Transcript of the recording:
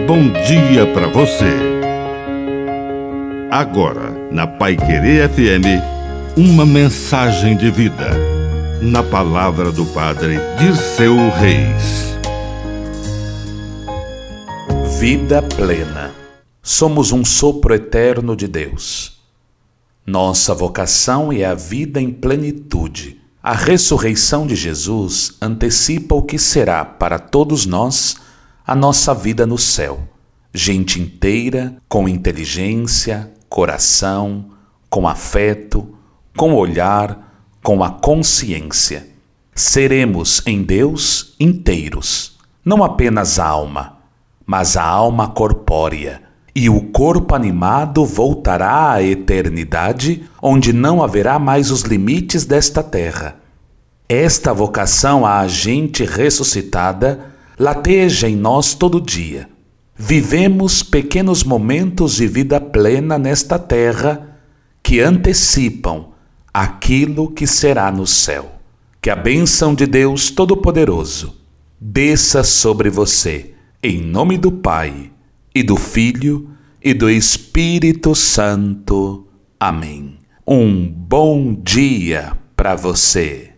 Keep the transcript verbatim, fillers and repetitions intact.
bom dia para você. Agora, na Paiquerê F M, uma mensagem de vida. Na palavra do Padre Dirceu Reis. Vida plena. Somos um sopro eterno de Deus. Nossa vocação é a vida em plenitude. A ressurreição de Jesus antecipa o que será para todos nós a nossa vida no céu. Gente inteira, com inteligência, coração, com afeto, com olhar, com a consciência. Seremos em Deus inteiros, não apenas a alma, mas a alma corpórea. E o corpo animado voltará à eternidade, onde não haverá mais os limites desta terra. Esta vocação à gente ressuscitada lateja em nós todo dia. Vivemos pequenos momentos de vida plena nesta terra que antecipam aquilo que será no céu. Que a bênção de Deus Todo-Poderoso desça sobre você, em nome do Pai, e do Filho, e do Espírito Santo. Amém. Um bom dia para você.